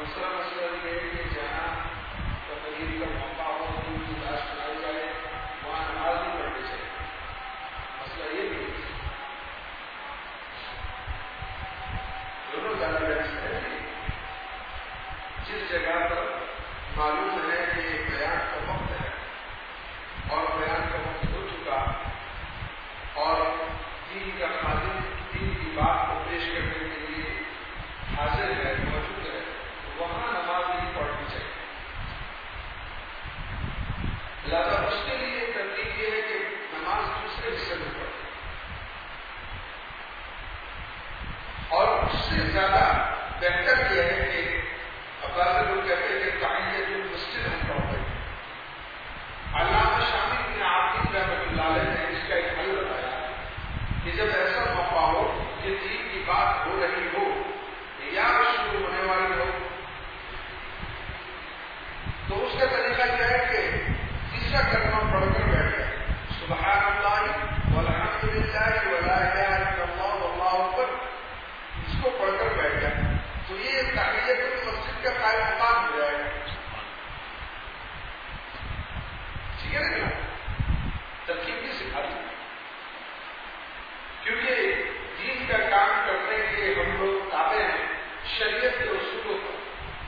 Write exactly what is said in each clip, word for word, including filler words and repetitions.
دوسرا مسئلہ یہ ہے کہ جہاں تقریر کا موقع ہو دین کی بات سنائی جائے وہاں نماز نہیں پڑھنی چاہیے. مسئلہ یہ بھی دونوں زیادہ بہتر ہے. جس جگہ پر معلوم ہے کہ بیان کا وقت ہے اور بیان کا وقت ہو چکا اور دین کا خادم دین کی بات کو پیش کرنے کے لیے حاضر ہے موجود ہے وہاں نماز نہیں پڑھنی چاہیے. لہٰذا اس کے لیے ترتیب یہ ہے کہ نماز دوسرے حصے میں پڑھے اور اس سے زیادہ بہتر یہ ہے کہ عباس لوگ کہتے ہیں کہ تحیۃ المسجد ہم پڑھتے ہیں. علامہ شامی بن عابدین رحمۃ اللہ علیہ نے اس کا ایک حل بتایا کہ جب ایسا موقع ہو کہ دین کی بات ہو رہی ہو یا شروع ہونے والی ہو تو اس کا طریقہ کیا ہے کہ تیسرا کلمہ پڑھ کر بیٹھ جائے. سبحان اللہ والحمد للہ ولا الہ الا اللہ واللہ اکبر اس کو پڑھ کر بیٹھ جائے تو یہ تحیۃ المسجد کا قائم مقام ہو جائے گا. ٹھیک ہے نا؟ ترکیب بھی سکھا دی کیونکہ دین کا کام کرنے کے ہم لوگ تابع ہیں شریعت کے اصولوں پر.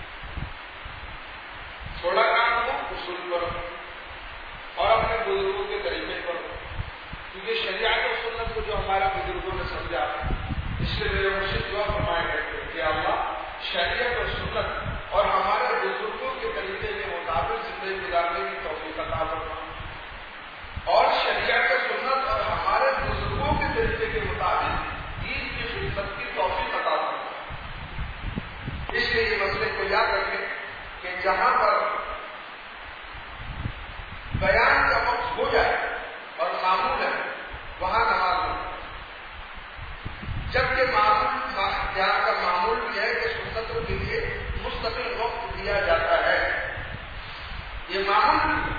تھوڑا کام ہو اصول پر اور اپنے بزرگوں کے طریقے پر کیونکہ شریعت اور سنت کو جو ہمارے بزرگوں نے سمجھا اس لیے میرے مرشد دعا فرمایا کرتے ہیں کہ اللہ شریعت اور سنت اور ہمارے بزرگوں کے طریقے کے مطابق زندگی گزارنے کی توفیق عطا فرما اور شریعت اور سنت اور ہمارے بزرگوں کے طریقے کے مطابق دین کی خدمت کی توفیق عطا فرما. اس لیے یہ مسئلے کو یاد رکھیں کہ جہاں پر بیان کا وقت ہو جائے اور معمول ہے وہاں نماز ہو. جبکہ معمول جہاں کا معمول بھی ہے کہ سنتوں کے لیے مستقل وقت دیا جاتا ہے یہ معمول بھی.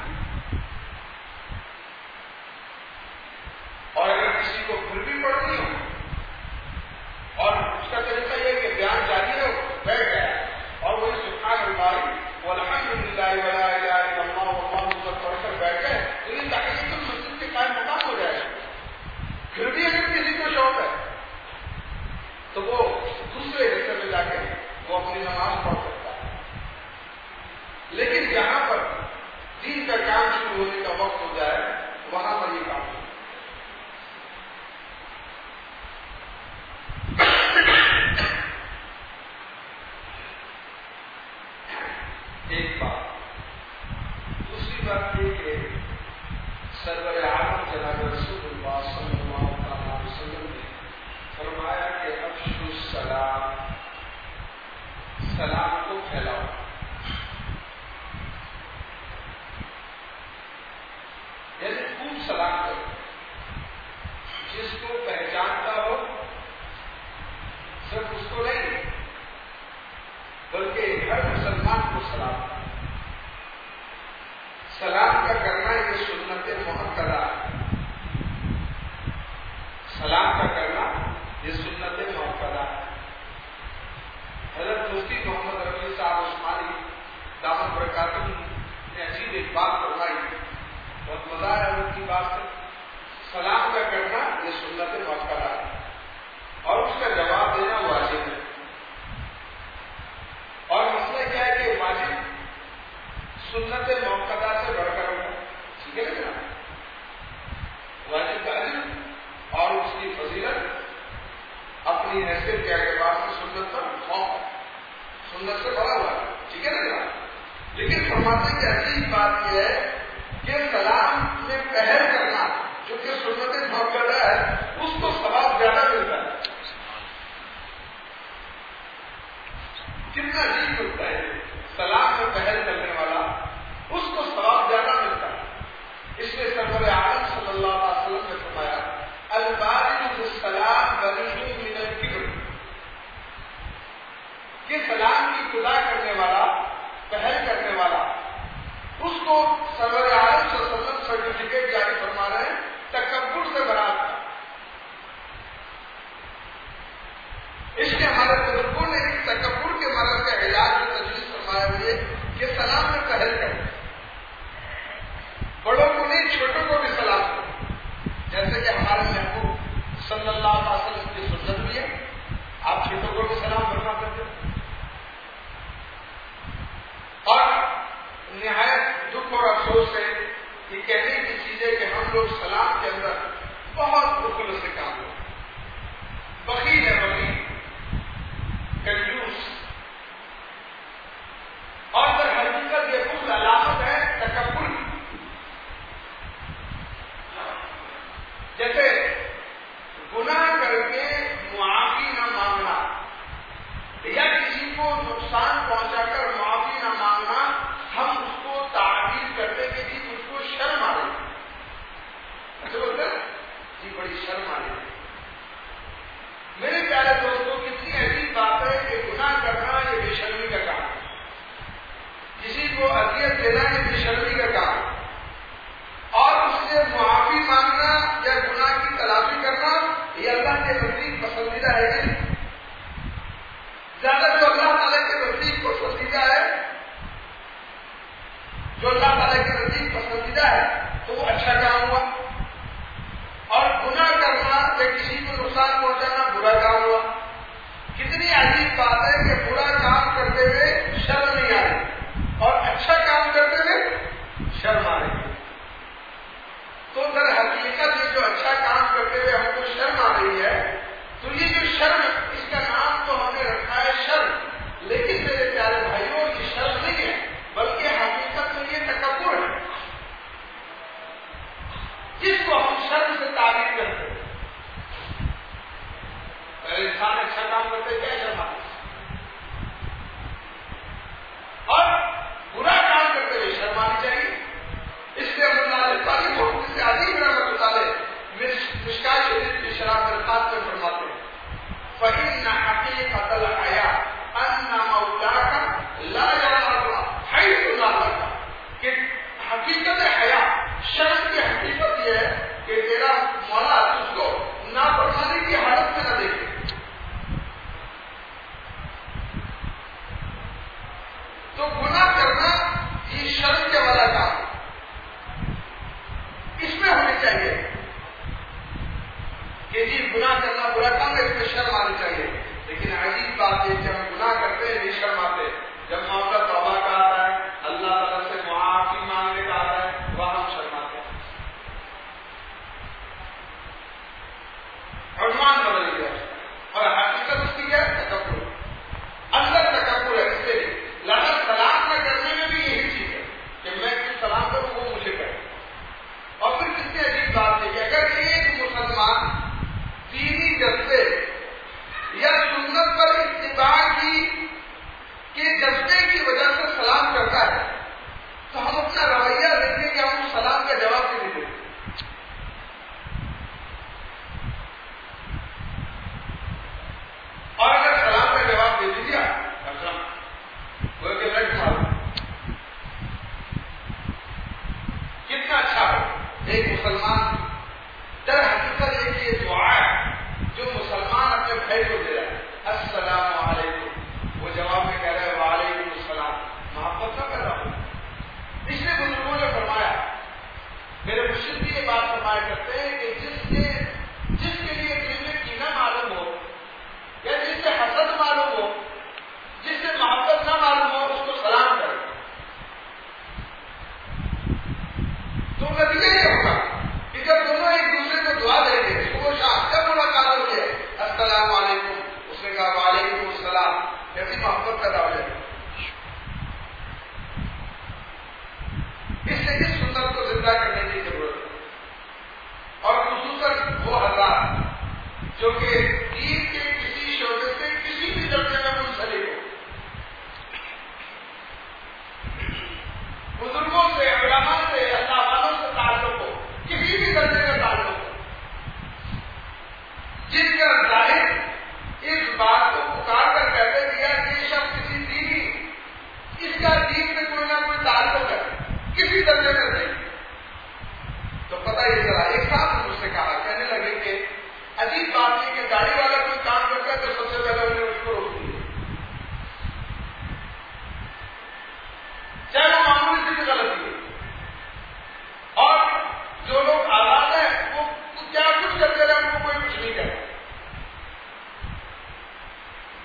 اور اگر کسی کو پھر بھی پڑھنی ہو اور اس کا طریقہ یہ کہ بیان جاری ہو بیٹھ گیا اور وہی سبحان اللہ والحمد للہ ولا الہ الا اللہ واللہ اکبر پڑھ کر بیٹھ گئے تو یہ تحیۃ المسجد کے قائم مقام ہو جائے گا. پھر بھی اگر کسی کو شوق ہے تو وہ دوسرے حصے میں جا کے وہ اپنی نماز پڑھ سکتا ہے. لیکن جہاں پر دین کا کام شروع ہونے کا وقت ہو جائے وہاں پر یہ کام ہو. ایک بات. دوسری بات یہ کہ سرور عالم جناب رسول اللہ صلی اللہ علیہ وسلم نے فرمایا کہ افشوا السلام سلام کو پھیلاؤ. یعنی خوب سلام کرو. جس کو پہچانتا ہو صرف اس کو نہیں بلکہ ہر مسلمان کو سلام کرنا. سلام کا کرنا یہ سنت مؤکدہ ہے. سلام کا کرنا یہ سنت مؤکدہ ہے. حضرت مفتی محمد رفیع صاحب عثمانی دامت برکاتہ نے عجیب ایک بات فرمائی بہت مزہ آیا ان کی بات سے. سلام کا کرنا یہ سنت مؤکدہ ہے اور اس کا جواب دینا واجب ہے. اور مسئلہ کیا ہے کہ واجب سنت مؤکدہ سے بڑھ کر ہوگا. ٹھیک ہے نا؟ واجب کا اجر اور اس کی فضیلت اپنی حیثیت کے اعتبار سے سنت پر فوق سنت سے بڑا ہوا ہے. ٹھیک ہے نا؟ لیکن فرماتے ہیں کہ عجیب بات یہ ہے کہ سلام میں پہل کرنا جو کہ سنت مؤکدہ ہے اس کو ثواب زیادہ ملتا ہے. کتنا عجیب ہوتا ہے. سلام میں پہل کرنے والا اس کو ثواب زیادہ ملتا ہے. اس لیے سرور عالم صلی اللہ علیہ وسلم نے فرمایا البارئ بالسلام بریء من الکبر کہ سلام کی ابتدا کرنے والا پہل کرنے والا اس کو سرور عالم صلی اللہ علیہ وسلم سرٹیفکیٹ جاری فرما رہے ہیں تکبر سے برات کا. اس لیے ہمارے بزرگوں نے تکبر کے مرض کا علاج و تجویز جہل کرتے ہیں. بڑوں کو نہیں چھوٹوں کو بھی سلام کرو، جیسے کہ ہمارے محبوب صلی اللہ علیہ وسلم کی سنت بھی ہے، آپ چھوٹوں کو بھی سلام کرنا کرتے ہیں. اور نہایت دکھ اور افسوس ہے یہ کہنے کی چیز ہے کہ ہم لوگ سلام کے اندر بہت بخل سے کام کرتے ہیں. بخیل ہے، بخیل، کنجوس. اور در حقیقت یہ بخل علامت ہے تکبر کی. جیسے گناہ کر کے معافی نہ مانگنا یا کسی کو نقصان پہنچا کر معافی نہ مانگنا، ہم اس کو تعبیر کرتے کہ جی اس کو شرم آ رہی ہے. اچھا بولتے ہیں جی بڑی شرم آ رہی ہے. میرے پیارے دوستوں کتنی عجیب بات ہے کہ گناہ کرنا یہ بے شرمی کا کام ہے، کسی کو اذیت دینا یہ بے شرمی کا کام ہے، اور اس سے معافی مانگنا یا گناہ کی تلافی کرنا یہ اللہ کے نزدیک پسندیدہ ہے کہ نہیں؟ زیادہ جو اللہ تعالیٰ کے نزدیک پسندیدہ ہے، جو اللہ تعالیٰ کے نزدیک پسندیدہ ہے تو وہ اچھا کام ہوا، اور گناہ کرنا یا کسی کو نقصان پہنچانا برا کام ہوا. کتنی عجیب بات ہے کہ برا کام کرتے ہوئے شرم نہیں آ رہی اور اچھا کام کرتے ہوئے شرم آ رہی ہے. تو در حقیقت یہ جو اچھا کام کرتے ہوئے ہم کو شرم آ رہی ہے، تو یہ جو شرم، اس کا نام تو ہم نے رکھا ہے شرم. لیکن میرے پیارے بھائیوں یہ شرم نہیں ہے، بلکہ حقیقت میں یہ تکبر ہے جس کو ہم شرم سے تعبیر کرتے ہیں. اگر انسان اچھا کام کرتے کیا شرم آتی، اور برا کام کرتے ہوئے شرم آنی چاہیے. اس لیے اللہ تعالیٰ کو سے عظیم رحمت اللہ مشکات شریف کی شرح درخواست میں فرماتے ہیں فَإِنَّ حَقِيقَةَ الْحَيَاءِ أَنَّ مَوْلَاكَ لَا يَرَاكَ حَيْثُ نَارَكَ، کہ حقیقت حیا، شرم کی حقیقت یہ ہے کہ تیرا مولا تجھ کو نافرمانی کی حالت میں نہ دیکھے.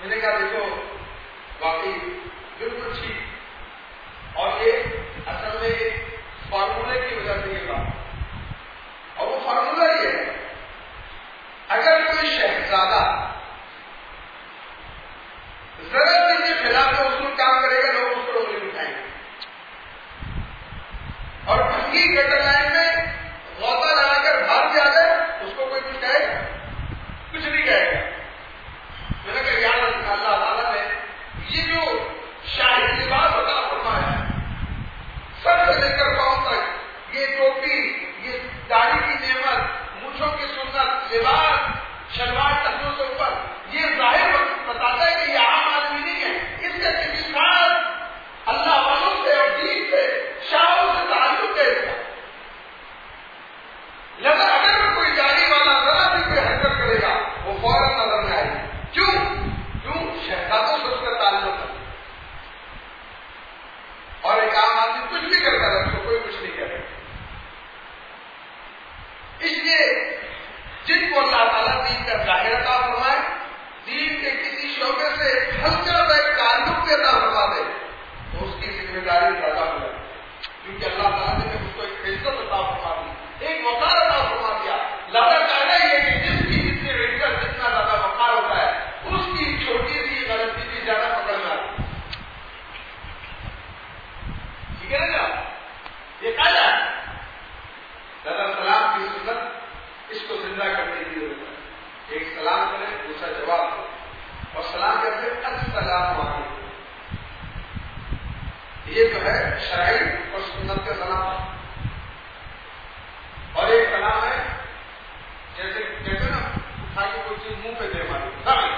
میں نے کہا دیکھو واقعی بالکل ٹھیک، اور یہ اصل میں فارمولے کی وجہ سے یہ بات، اور وہ فارمولہ یہ ہے اگر کوئی شہزادہ ذرا دن کے خلاف اصول کام کرے گا لوگ اس کو انگلی اٹھائیں گے، اور بھنگی گٹر لائن میں غوطہ لگا کر بھاگ جاتا ہے اس کو کوئی کچھ کہے گا؟ کچھ نہیں کہے گا۔ میں نے کہا یاد رکھنا اللہ تعالیٰ نے یہ جو شاہی لباس عطا فرمایا ہے سب سے لے کر پاؤں تک، یہ ٹوپی، یہ داڑھی کی نعمت، مونچھوں کی سنت، لباس، شلوار ٹخنوں سے اوپر، یہ ظاہر بتاتا ہے کہ یہ عام آدمی نہیں ہے، اس کا اتفاق اللہ والوں سے اور دین سے شاہوں سے تعلق ہے اس کا۔ لہذا اگر کوئی جاری والا ذرا بھی کوئی حرکت کرے گا وہ فوراً نظر میں آئے گی۔ کیوں؟ کیوں؟ شہزادوں سے اس کا تعلق ہے، اور ایک عام آدمی کچھ بھی کرتا ہے اس کو کوئی کچھ نہیں کہتا۔ اس لیے جن کو اللہ تعالیٰ دین کا ظاہر عطا فرمائے، دین کے کسی شعبے سے ہلکا سا ایک تعلق بھی عطا فرما دے تو اس کی ذمہ داری زیادہ ہو جاتی ہے، کیونکہ اللہ تعالیٰ نے اس کو ایک عزت عطا فرما دی، ایک وقار عطا فرما دیا۔ لہذا چاہتا ہے کہ جس کی جتنی عزت جتنا زیادہ وقار ہوتا ہے اس کی چھوٹی سی غلطی بھی زیادہ پکڑ میں آتی ہے۔ ٹھیک ہے نا؟ یہ قاعدہ ہے۔ لہذا سلام کی سنت اس کو زندہ کرنے کی ضرورت ہے۔ ایک سلام کرے، دوسرا جواب دے، اور سلام کرتے السلام علیکم، یہ جو ہے شرعی اور سنت کا سلام ہے۔ اور ایک سلام ہے جیسے کہتے ہیں نا اٹھا کے کوئی چیز منہ پہ دے ماری،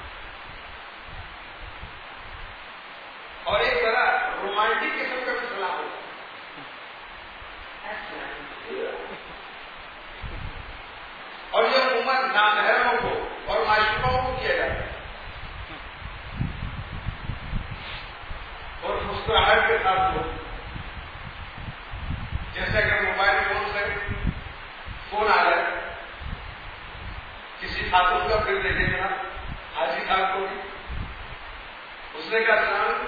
اور ایک ذرا رومانٹک قسم کا بھی سلام ہوتا ہے، اور یہ عموماً نامحرموں کو اور معشوقوں کو کیا جاتا ہے، اور مسکراہٹ کے ساتھ لوگ جیسے اگر موبائل فون سے فون آ جائے کسی خاتون کا، پھر دیکھیں گے نا حاجی صاحب کو بھی اس نے کہا سلام،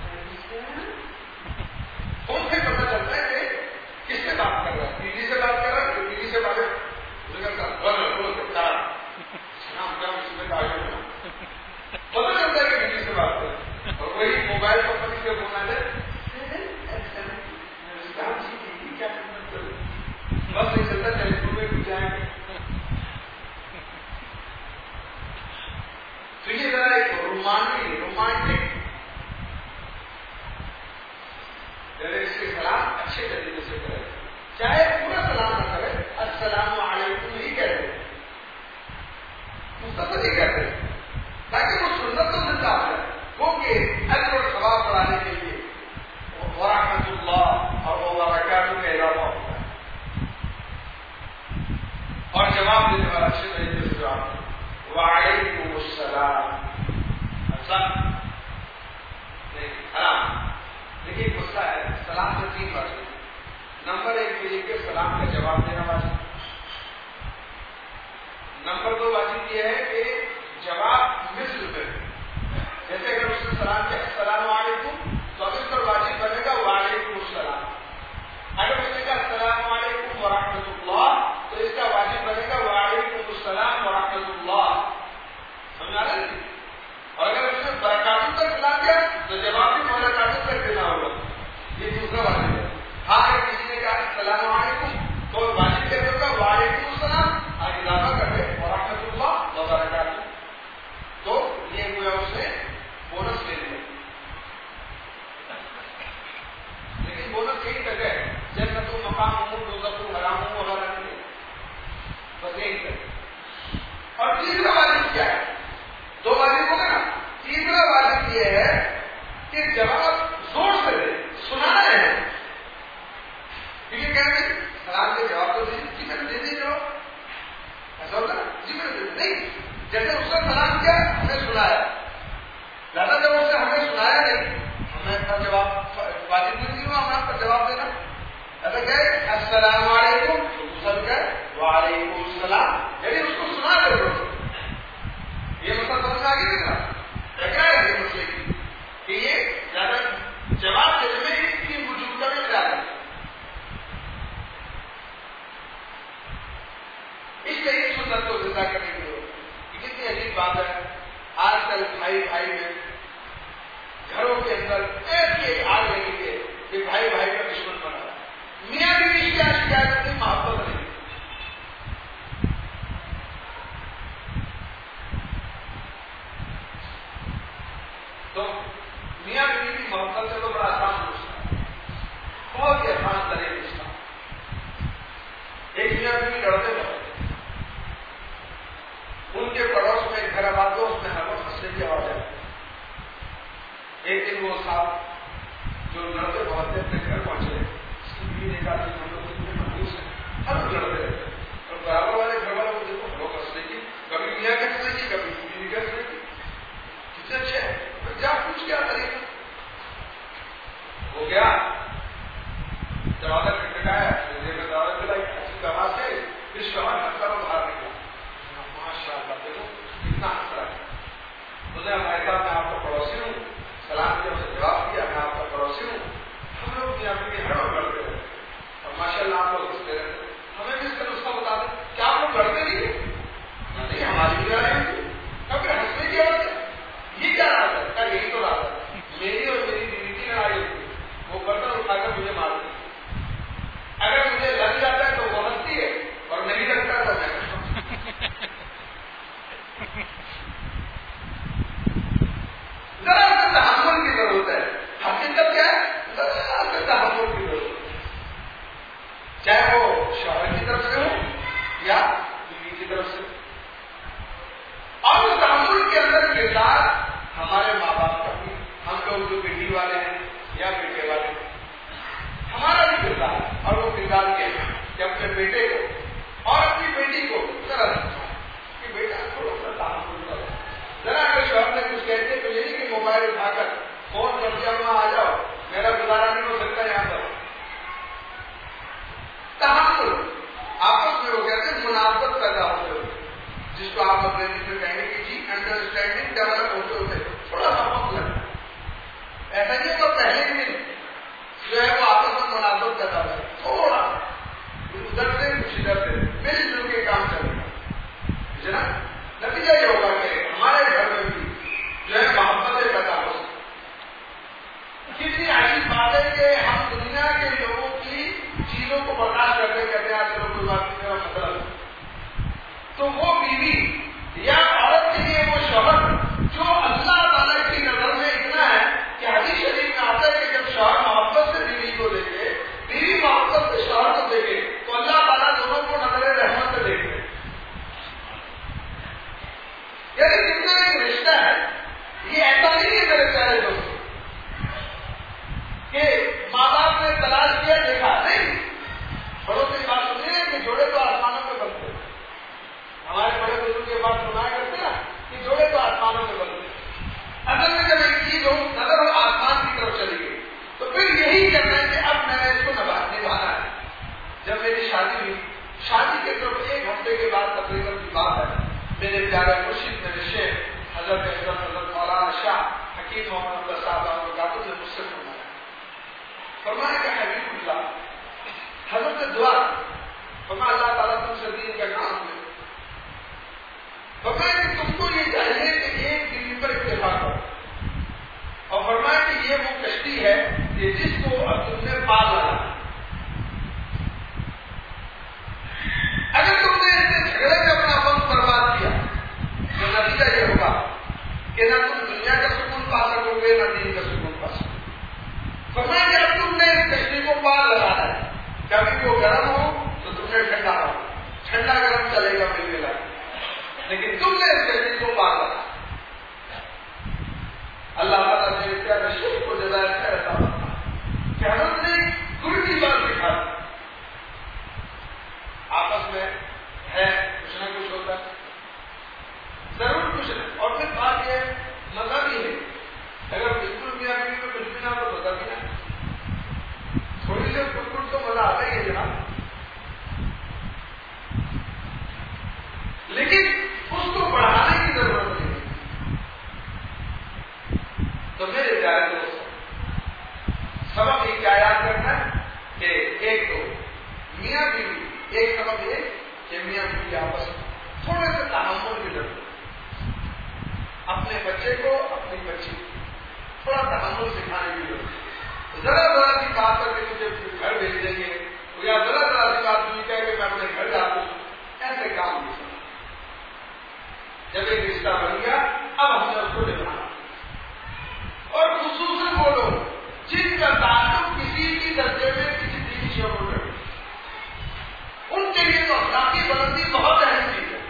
فون سے پتہ چلتا ہے کہ کس سے بات کر رہا ہے، بیوی سے بات کر رہا ہے کہ بیوی سے بات ہے، پتہ چلتا ہے کہ بیوی سے بات کرے، اور وہی موبائل کمپنی سے فون آ جائے کیا خدمت کروں، بس نہیں چلتا ٹیلی فون میں بھی جائیں گے۔ تو یہ ذرا ایک رومانٹک رومانٹک اس کے سلام اچھے طریقے سے کرے، چاہے پورا سلام نہ کرے، السلام علیکم ہی کہہ دے، مستقل ہی کہتے ہیں، تاکہ وہ سنت تو زندہ ہو جائے، کیونکہ اجر اور ثواب بڑھانے کے لیے ورحمۃ اللہ اور وبرکاتہ کا اضافہ ہوتا ہے۔ اور جواب دینے والا اچھے طریقے سے جواب دے، وعلیکم السلام، اچھا نہیں حرام، لیکن غصہ ہے، سلام سے تین واجب، نمبر ایک طریقے سلام کا جواب دینا واجب، نمبر دو واجب یہ ہے کہ جواب مثل پہ، جیسے اگر اس نے سلام کیا السلام علیکم تو اب اس پر واجب بنے گا وعلیکم السلام، اگر اس نے کہا السلام علیکم ورحمۃ اللہ تو اس کا واجب بنے گا وعلیکم السلام ورحمۃ اللہ، سمجھا رہے ہیں؟ اور اگر اس نے برکاتوں تک سلام کیا تو جواب بھی برکاتوں تک دینا ہوگا، یہ دوسرا واجب ہے۔ ہاں اگر کسی نے کہا السلام علیکم تو واجب کیا ہوگا وعلیکم السلام، آگے اضافہ کر دے ورحمۃ اللہ وبرکاتہ، تو یہ ہوا اس نے بونس لے لیا، لیکن بونس یہی تک ہے جنت و مقام امور دوزخ و حرام وغیرہ نہیں، بس یہی تک۔ اور تیسرا واجب کیا ہے؟ دو واجب ہو گئے نا، تیسرا واجب یہ ہے کہ جواب زور سے دے، سنانا ہے، کیونکہ کہتے سلام کے جواب تو دے جی میں نے دے دی جواب، ایسا ہوتا نا جی میں نے نہیں، جیسے اس نے سلام کیا ہمیں سنایا، لہٰذا جب اس نے ہمیں سنایا نہیں ہمیں اپنا جواب واجب نہیں ہوا ہمیں پر جواب دینا، ایسا کہ السلام علیکم سب کہ وعلیکم السلام، یعنی اس کو سنا دے، یہ مسئلہ سمجھ آ گیا نا، کل بھائی بھائی میں گھروں کے اندر ایسی ایک آگ لگی ہے کہ بھائی بھائی کا دشمن بنا رہا ہے. میاں بیوی کی شکایت نہیں, محبت نہیں. تو میاں بیوی کی محبت سے تو بڑا آسان رشتہ ہے, بہت ہی آسان طریقے رشتہ. ایک میاں بیوی لڑتے لڑتے, ان کے پڑوس میں ایک گھر آباد ہو, اس میں ہر وقت ہنسنے کی آواز آئی. ایک دن وہ صاحب جو لڑتے بہت اپنے گھر پہنچے, اس کی بیوی نے کہا کہ ہم لوگ اتنے مخصوص ہیں, ہر لوگ لڑتے رہتے, اور برابر والے گھر والے کو دیکھو ہم لوگ ہنسنے کی, کبھی میاں کے ہنسنے کی, کبھی بیوی کے ہنسنے کی, کتنے اچھے ہیں. جا پوچھ کیا طریقہ ہو گیا, دروازہ کھٹکھٹایا, دروازہ کھلائی, ایسی دوا سے اس کا ہنستا وہ باہر نکلا. ماشاء اللہ دیکھو کتنا ہنس رہا ہے. بولے ہمارے صاحب میں آپ کا پڑوسی ہوں, سلام کیا, اسے جواب دیا میں آپ کا پڑوسی ہوں. ہم لوگ یہاں پہ ہر وقت لڑتے رہتے اور ماشاء اللہ آپ لوگ ہنستے رہتے. ہمیں بھی اس کا نسخہ بتا دیں, کیا آپ لوگ لڑتے نہیں؟ نہیں ہماری بھی لڑائی ہوتی, کبھی ہنسنے کی عادت ہے. یہ کیا رہا ہے؟ کیا یہی تو رہا ہے. میری اور میری بیوی کی لڑائی ہوتی ہے, وہ برتن اٹھا کر مجھے مارتی ہے. اگر مجھے لگ جاتا ہے تو وہ ہنستی ہے, اور نہیں لگتا تو میں ذرا سا تحمل کی ضرورت ہے. حقیقت کیا ہے؟ ذرا سا تحمل کی ضرورت ہے, چاہے وہ شوہر کی طرف سے ہو یا بیوی کی طرف سے. اور اس تحمل کے اندر کردار ہمارے ماں باپ کا بھی, ہم لوگ جو بیٹی والے ہیں یا بیٹے والے ہیں, ہمارا بھی کردار ہے. اور وہ کردار کے کہ اپنے بیٹے کو اور اپنی بیٹی کو ذرا سمجھائیں کہ بیٹا تھوڑا سا تحمل کرو. ذرا اگر شوہر نے کچھ کہتے تو یہ نہیں کہ موبائل اٹھا کر فون کر دیا وہاں آ جاؤ, میرا گزارا نہیں ہو سکتا یہاں پر. تحمل آپس میں وہ کہتے ہیں مناسبت پیدا ہوتے ہوئے, جس کو آپ اپنے میں کہیں گے کہ جی انڈرسٹینڈنگ ڈیولپ ہوتے ہوتے تھوڑا سا وقت لگتا ہے. ایسا نہیں تو پہلے ہی دن جو ہے وہ آپس میں مناسبت پیدا ہوتا ہے, تھوڑا ادھر سے کچھ ادھر سے مل جل کے کام کرے گا. نتیجہ یہ ہوگا کہ ہمارے گھر میں بھی جو ہے محبتیں پیدا ہو سکتی. کتنی ایسی بات ہے کہ ہم دنیا کے لوگوں کی چیزوں کو برداشت کرتے کہتے ہیں چلو کوئی بات نہیں, میرا مطلب تو وہ بیوی یا عورت کے لیے وہ شوہر جو اللہ تعالیٰ کی نظر میں اتنا ہے کہ حدیث شریف میں آتا ہے کہ جب شوہر محبت سے بیوی کو دیکھے, بیوی محبت سے شوہر کو دیکھے, تو اللہ تعالیٰ دونوں کو نظر رحمت سے دیکھتے. یعنی کتنا ایک رشتہ ہے. یہ ایسا نہیں ہے میرے پیارے دوست کہ ماں باپ نے تلاش کیا دیکھا نہیں. بڑوں سے بات سنی ہے کہ جوڑے تو آسمانوں میں بنتے ہیں. ہمارے بڑے بزرگ یہ بات سنایا کرتے ہیں کہ جوڑے تو آسمانوں میں بنتے ہیں. اصل میں جب ایک چیز ہو نظر ہو آسمان کی طرف چلی گئی تو پھر یہی کرنا ہے کہ اب میں نے اس کو نبھانا ہے. جب میری شادی ہوئی, شادی کے طرف ایک ہفتے کے بعد تقریباً کی بات ہے, میرے پیارے مرشد میرے شیخ حضرت حضرت حضرت مولانا شاہ حکیم محمد اللہ صاحب نے مجھ سے فرمایا فرمایا کہ حبیب اللہ حضرت دعا فرمایا اللہ تعالیٰ تم سے دین کا کام لے. فرمایا کہ تم کو یہ چاہیے کہ ایک دن پر اتفاق ہو, اور فرمایا کہ یہ وہ کشتی ہے کہ جس کو اب تم نے پال لایا. اگر تم نے اس جھگڑے میں اپنا وقت برباد کیا تو نتیجہ یہ ہوگا کہ نہ تم دنیا کا سکون پا سکو گے نہ دین کا سکون پا سکو گے. فرمایا کہ اب تم نے اس کشتی کو پال لگانا ہے, کبھی وہ گرم ہو تو تم نے ٹھنڈا ہو, ٹھنڈا گرم چلے گا ملنے لگا, لیکن تم نے اس کشتی کو پال لگا. اللہ تعالیٰ نے کیا رشید کو جزائر کیا رہتا کہ حضرت نے گرو کی بات سکھا دی. آپس میں ہے کچھ نہ کچھ ہوتا ہے, ضرور کچھ ہے. اور پھر بات یہ مزہ بھی ہے, اگر بالکل بھی آدمی میں کچھ بھی نہ تو مزہ بھی نہ, تھوڑی دیر بالکل تو مزہ آتا ہی ہے جناب, لیکن اس کو بڑھانے کی ضرورت نہیں. تو میرے پیارے دوست اپنے بچے کو اپنی بچی کو تھوڑا تحمل سکھانے کی ضرورت ہے. ذرا ذرا سی بات کر کے مجھے گھر بھیج دیں گے یا ذرا ذرا سی بات نہیں کہہ کے میں اپنے گھر جاتا ہوں, ایسے کام نہیں کرنا. جب ایک رشتہ بن گیا اب ہم نے اس کو نبھانا. اور خصوصاً وہ لوگ جن کا تعلق کسی بھی درجے میں کسی دینی شعبوں میں, ان کے لیے تو اخلاقی بلندی بہت اہم چیز ہے.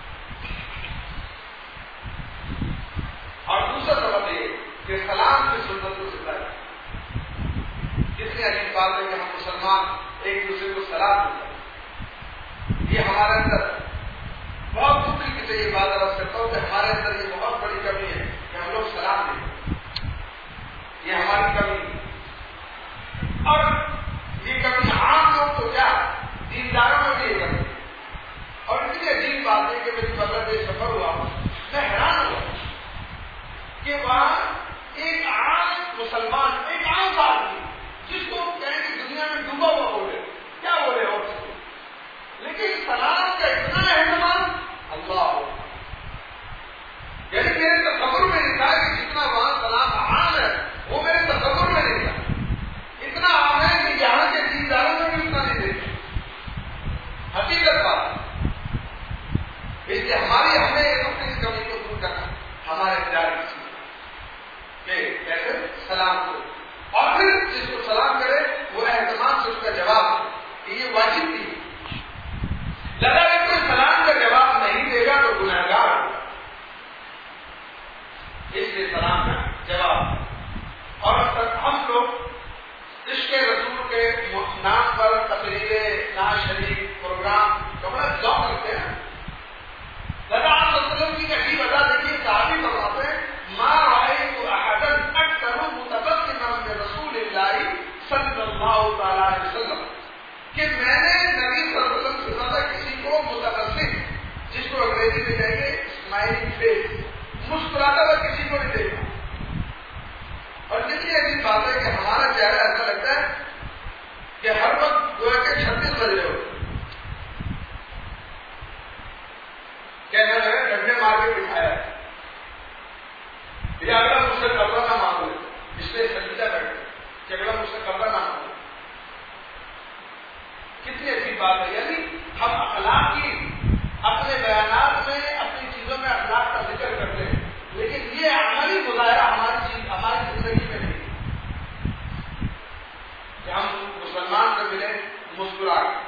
اور دوسرا سبب یہ کہ سلام کی سنت کو سکھایا. کتنی عجیب بات ہے کہ ہم مسلمان ایک دوسرے کو سلام دیتے ہیں. یہ ہمارے اندر بہت دکھ کی سے یہ بات عرض کرتا ہوں کہ ہمارے اندر یہ بہت بڑی کمی ہے کہ ہم لوگ سلام دیتے ہیں. یہ ہماری کمی ہے. اور یہ کمی عام لوگ تو کیا دینداروں میں بھی یہ کمی. اور اتنی عجیب بات ہے کہ میری بغل میں سفر ہوا, میں حیران ہوا کہ وہاں ایک عام مسلمان, ایک عام آدمی جس کو کہیں کہ دنیا میں ڈوبا ہوا بولے, کیا بولے اور اس کو, لیکن سلام کا اتنا اہتمام, اللہ یعنی میرے تصور میں نہیں تھا کہ جتنا وہاں سلام عام ہے وہ میرے تصور میں نہیں تھا. اتنا عام ہے کہ یہاں کے دینداروں میں بھی اتنا نہیں دیکھا. حقیقت بات اس لیے ہماری ہمیں اپنی اس کمی کو دور کرنا ہمارے اختیار کی چیز کہ کیسے سلام کرو, اور پھر جس کو سلام کرے وہ اہتمام سے اس کا جواب کہ یہ واجب نہیں. لگا کہ کوئی سلام کا جواب نہیں دے گا تو گنہگار ہوگا, اس لیے سلام کا جواب. اور ہم لوگ عشق رسول کے نام پر تقریریں, نعت شریف, پروگرام کا بڑا ذوق رکھتے ہیں. لگا آپ وسلم کی عجیب ادا دیکھیے, صحابی فرماتے ہیں ما رأيت أحدا أكثر متبسما من رسول الله صلی اللہ تعالی علیہ وسلم کہ میں نے نبی صلی اللہ علیہ وسلم سے زیادہ کسی کو متبسم, جس کو انگریزی میں کہیں گے اسمائلنگ فیس, مسکراتا ہوا کسی کو نہیں دیکھا. اور کتنی ایسی بات ہے کہ ہمارا چہرہ ایسا لگتا ہے کہ ہر وقت گویا کے چھتیس بجے ہو, کہنے لگا ڈنڈے مار کے بٹھایا ہے, یہ اگلا مجھ سے قبضہ نہ مانگو, اس لیے سجدہ بیٹھے کہ اگلا مجھ سے قبضہ نہ مانگو. کتنی اچھی بات ہے. یعنی ہم اخلاق کی اپنے بیانات میں, اپنی چیزوں میں اخلاق کا ذکر کرتے ہیں, لیکن یہ عملی مظاہرہ ہماری چیز ہماری زندگی میں نہیں کہ ہم مسلمان سے ملے مسکرا کے.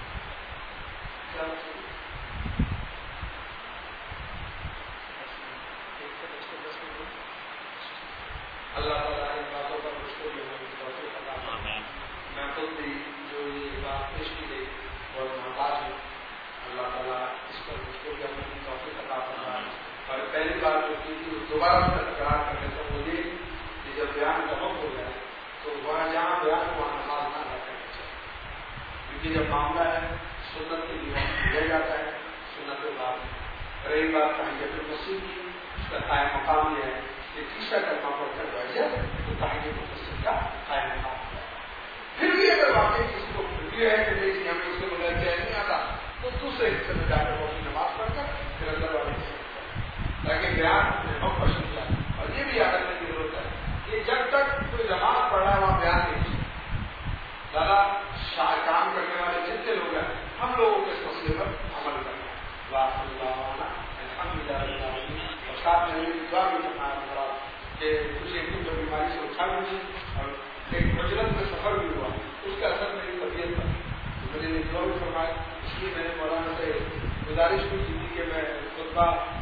اللہ تعالیٰ ان باتوں پر مجھ کو بھی ہماری توفیق عطا فرمائے. میں خود بھی جو یہ بات پیش کی گئی اور محتاج ہوں, اللہ تعالیٰ اس پر مجھ کو بھی ہماری توفیق عطا فرمائے. اور پہلی بات جو کی تھی دوبارہ تکرار کر دیتا ہوں, مجھے کہ جب بیان کا وقت ہو جائے تو وہاں جہاں بیان وہاں نماز نہ ادا کرنا چاہیے, کیونکہ جب معاملہ ہے سنت کے لیے دیا جاتا ہے, سنت کے بعد رہی بات تحیت المسجد کی, اس کا قائم مقام یہ ہے کہ تیسرا کلمہ پڑھ کر بیٹھ جائے تو تحیت المسجد کا قائم مقام ہے. پھر بھی اگر واقعی کسی کو فکر ہے کہ نہیں ہمیں اس کے بغیر چین نہیں آتا تو دوسرے حصے میں جا کر وہ اپنی نماز پڑھ کر پھر اندر والے حصے تاکہ بیان اپنے وقت پر سن جائے. اور یہ بھی یاد رکھنے کی ضرورت ہے کہ جب تک کوئی نماز پڑھ رہا ہے وہاں بیان نہیں سن زیادہ کام کرنے والے جتنے لوگ ہیں ہم لوگوں کو اس مسئلے پر عمل کرنا ہے. اور ساتھ میں دعا بھی کرنا ہے کہ مجھے جو بیماری سے اٹھا مجھے اور ایک مجرد میں سفر بھی ہوا, اس کا اثر میری طبیعت پر مجھے دعا بھی فرمائے. اس لیے میں نے مولانا سے گزارش کی تھی کہ میں خطبہ